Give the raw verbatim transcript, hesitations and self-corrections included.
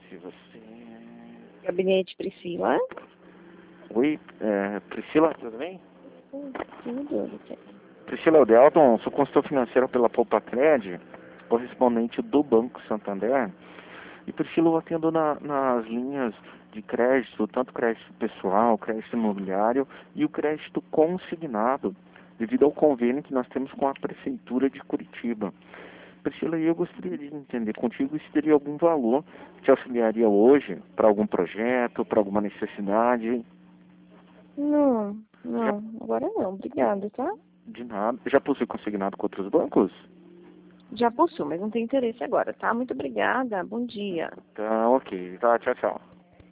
se você... Gabinete Priscila. Oi, é, Priscila, tudo bem? Hum, Tudo. Priscila Eldelton, sou consultor financeiro pela Poupa-Cred, correspondente do Banco Santander. E Priscila, eu atendo na, nas linhas de crédito, tanto crédito pessoal, crédito imobiliário e o crédito consignado, devido ao convênio que nós temos com a Prefeitura de Curitiba. Priscila, eu gostaria de entender contigo se teria algum valor que te auxiliaria hoje para algum projeto, para alguma necessidade. Não, Já, não, agora não, obrigada, tá? de nada. Já possui consignado com outros bancos? Já possuo, mas não tem interesse agora, tá? Muito obrigada, bom dia. Tá, ok. Tá, tchau, tchau.